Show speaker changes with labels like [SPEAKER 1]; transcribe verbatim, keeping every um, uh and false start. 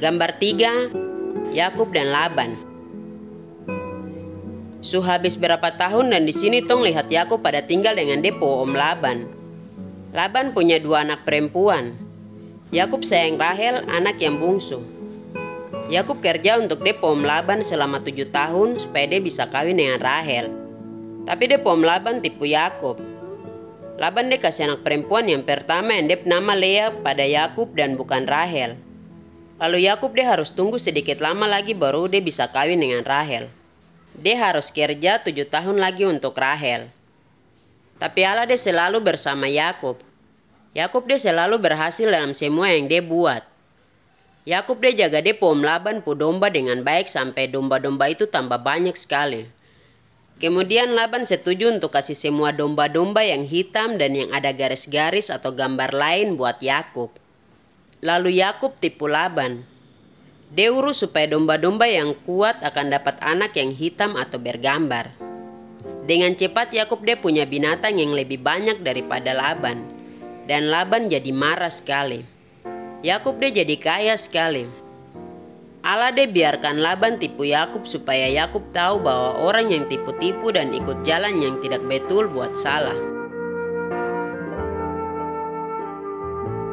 [SPEAKER 1] Gambar tiga, Yakub dan Laban. Su habis berapa tahun dan di sini tong lihat Yakub pada tinggal dengan depo om Laban. Laban punya dua anak perempuan. Yakub sayang Rahel, anak yang bungsu. Yakub kerja untuk depo om Laban selama tujuh tahun supaya dia bisa kawin dengan Rahel. Tapi depo om Laban tipu Yakub. Laban dia kasih anak perempuan yang pertama yang dia nama Lea pada Yakub dan bukan Rahel. Lalu Yakub dia harus tunggu sedikit lama lagi baru dia bisa kawin dengan Rahel. Dia harus kerja tujuh tahun lagi untuk Rahel. Tapi Allah dia selalu bersama Yakub. Yakub dia selalu berhasil dalam semua yang dia buat. Yakub dia jaga depo om Laban pu domba dengan baik sampai domba-domba itu tambah banyak sekali. Kemudian Laban setuju untuk kasih semua domba-domba yang hitam dan yang ada garis-garis atau gambar lain buat Yakub. Lalu Yakub tipu Laban. Dia urus supaya domba-domba yang kuat akan dapat anak yang hitam atau bergambar. Dengan cepat Yakub dia punya binatang yang lebih banyak daripada Laban. Dan Laban jadi marah sekali. Yakub dia jadi kaya sekali. Allah dia biarkan Laban tipu Yakub supaya Yakub tahu bahwa orang yang tipu-tipu dan ikut jalan yang tidak betul buat salah.